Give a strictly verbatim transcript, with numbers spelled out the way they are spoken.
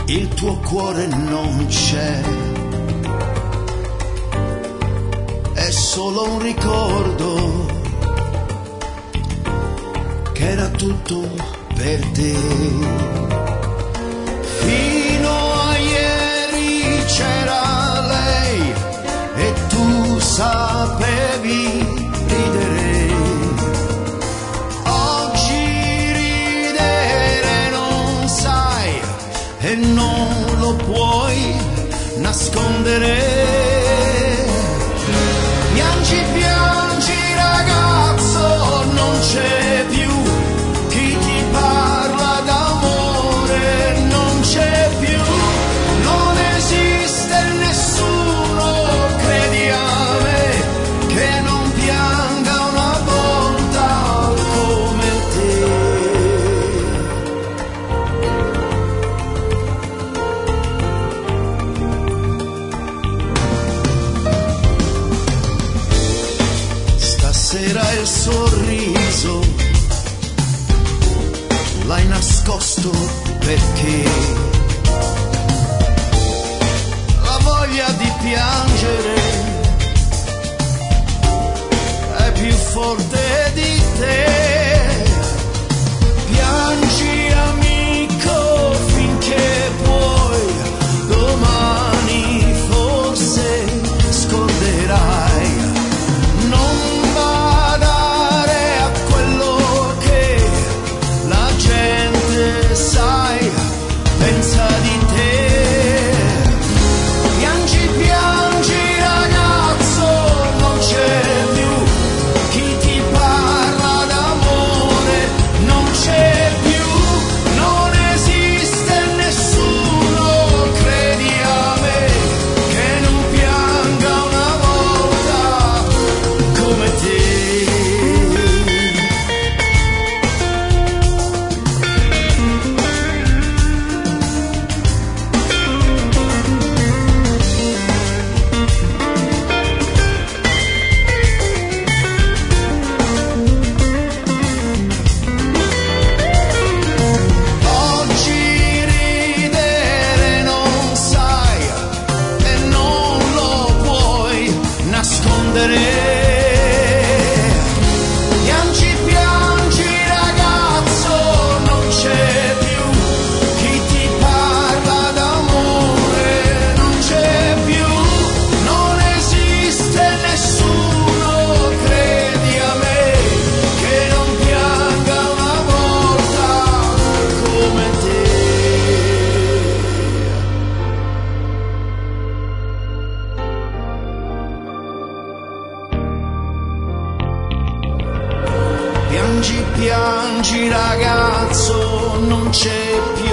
il tuo cuore non c'è, è solo un ricordo che era tutto per te. Fino a ieri c'era lei e tu sapevi ridere. Oggi ridere non sai e non lo puoi nascondere. Piangi, piangi ragazzo, non c'è più chi ti parla d'amore, non c'è più, non esiste nessuno, credi a me, che non pianga una volta come te. Stasera il sorriso l'hai nascosto perché la voglia di piangere è più forte di te. Piangi amico finché puoi, domani forse scorderai. Non badare a quello che la gente sai, pensa di te. Piangi, piangi ragazzo, non c'è più chi ti parla d'amore, non c'è più, non esiste nessuno, credi a me, che non pianga una volta come te. Oggi ridere non sai e non lo puoi nascondere. Piangi, piangi ragazzo, non c'è più chi ti parla d'amore, non c'è più, non esiste nessuno, credi a me, che non pianga una volta come te. Piangi, piangi ragazzo, non c'è più